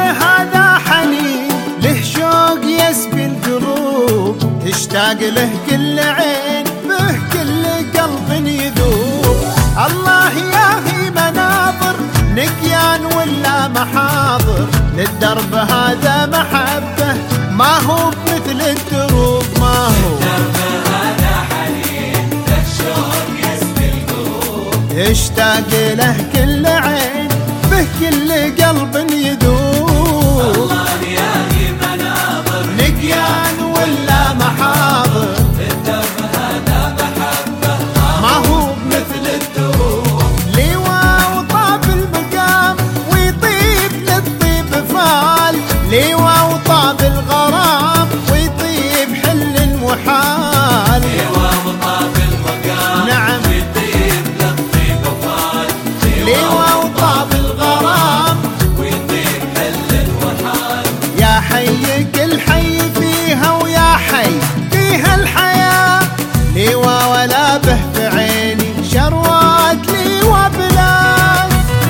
هذا حنين له شوق يسبي القلوب، تشتاق له كل عين به كل قلب يذوب. الله ياهي مناظر نقيان ولا محاضر، للدرب هذا محبة ما هو مثل الدروب، ما هو هذا حنين له شوق يسبي القلوب، يشتاق له كل عين به كل قلب يذوب. الله ياهي مناظر نقيان ولا محاضر، الدرب هذا محبة ما هو مثل الدروب. لواء وطاب المقام ويطيب للطيب فال، لواء وطاب الغرام ويطيب حل وحال. لواء وطاب المقام نعم ويطيب للطيب فال، لواء وطاب الغرام ويطيب حل وحال. يا حي كل حي فيها ويا حي فيها الحياة، لواء ولا به في عيني شروات لواء بلاد.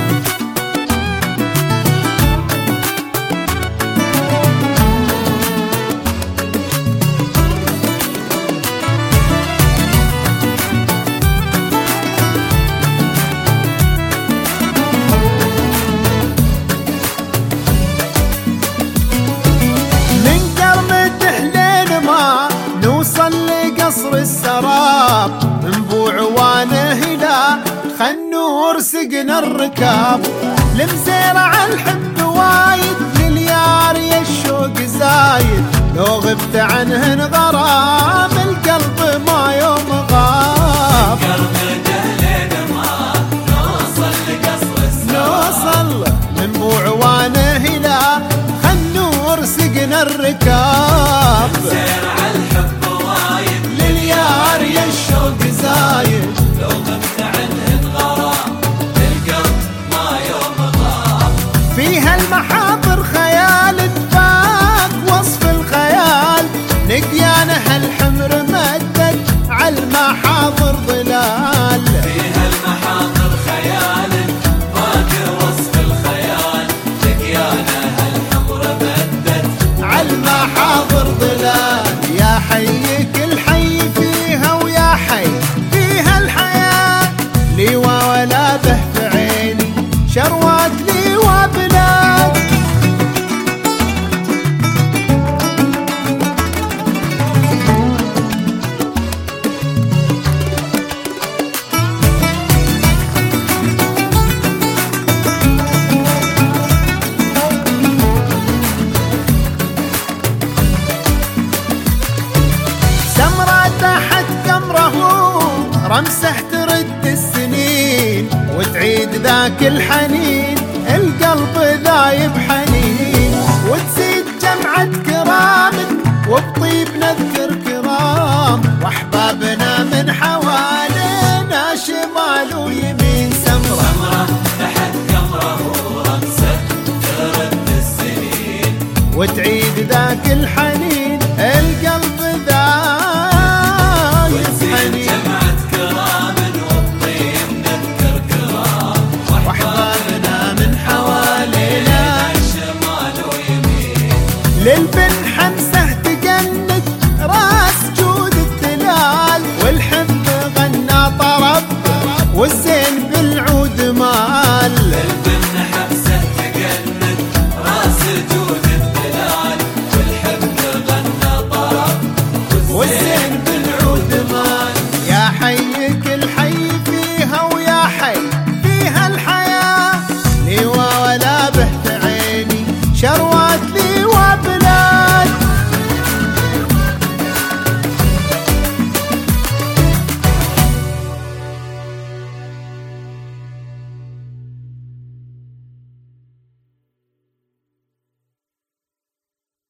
من قرمته لين ما نوصل لقصر السراب، من بوعوانه إلى خنور سقنا الركاب. لمزيرع الحب وايد لليار يا الشوق زايد، لو غبت عنهن غرام القلب ما يوم غاب. قرمته لين ما نوصل لقصر السراب، نوصل من بوعوانه إلى خنور سقنا الركاب. زرع الحب وايد لليار يا الشوق زايد، لو غبت عنهن غرام القلب ما يوم غاب. فيها المحاضر خيال تفاق وصف الخيال، نقيانها الحمر مدد عالمحاضر ظلال. فيها المحاضر خيال فاق وصف الخيال، لقيانها الحمر بدت عالمحاضر ظلال. يا حي كل حي فيها ويا حي فيها الحياة، لواء ولا به في عيني شروات لواء بلاد. سمرة تحت قمره رمسه ترد السنين، وتعيد ذاك الحنين القلب ذايب حنين. وتزيد جمعة كرام وبطيب نذكر كرام، واحبابنا من حوالينا شمال ويمين. سمرة تحت قمره رمسه ترد السنين، وتعيد ذاك الحنين